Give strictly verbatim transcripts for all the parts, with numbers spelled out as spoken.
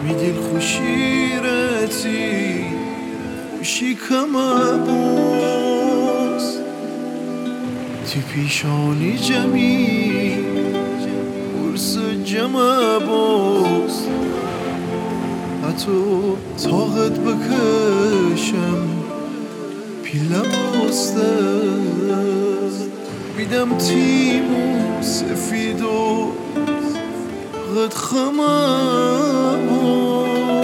میدل خوشیرتی خوشی کمه بوس تی پیشانی جمی برس جمع بوس حتی طاقت بکشم پیله بسته بیدم تیمو سفید و قد خمه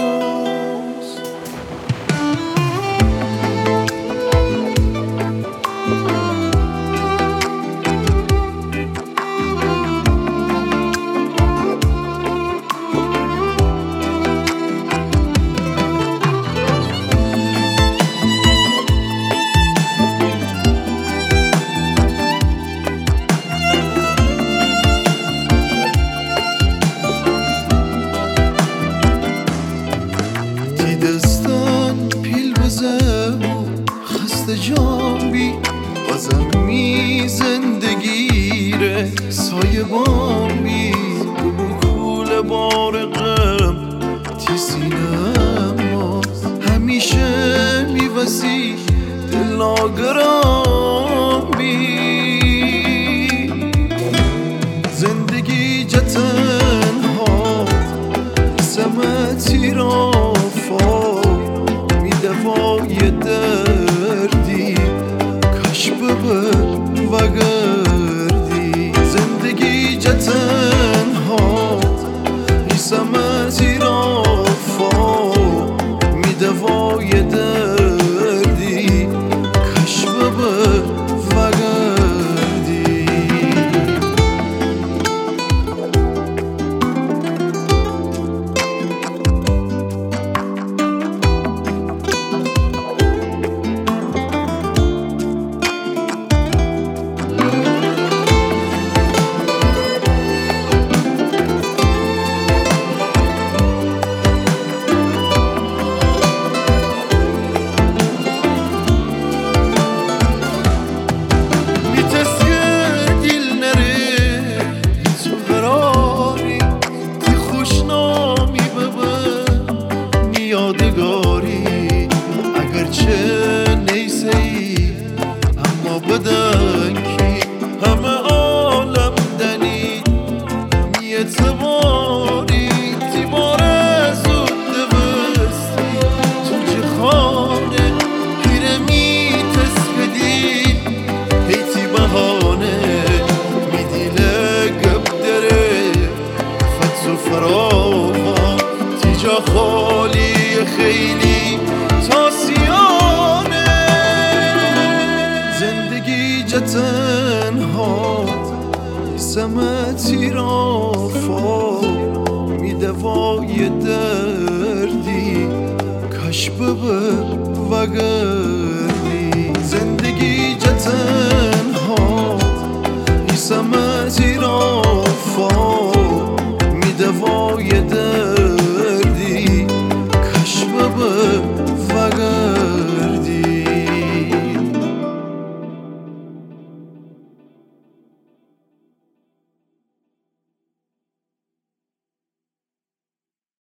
خسته جام بی بازم می زندگیره سایه بام بی بکول بار غم تی سینم همیشه می وسی دل آگرام بی زندگی جتنها سمتی را فا می دفای دردی کاش ببر و گردی زندگی جتنها ای سمتی را فا می دفای دردی کاش ببر و گردی یادگاری اگرچه نیسه ای اما بدن کی همه عالم دنی میتواری تیماره زود دوستی تو چه خانه پیره میتسکدی هیتی بهانه میدیله گب دره فتس و فراغا تیجا خالی خیلی تاسیانه زندگی جتنها سمتی را فا می دوای دردی کاش ببر و گر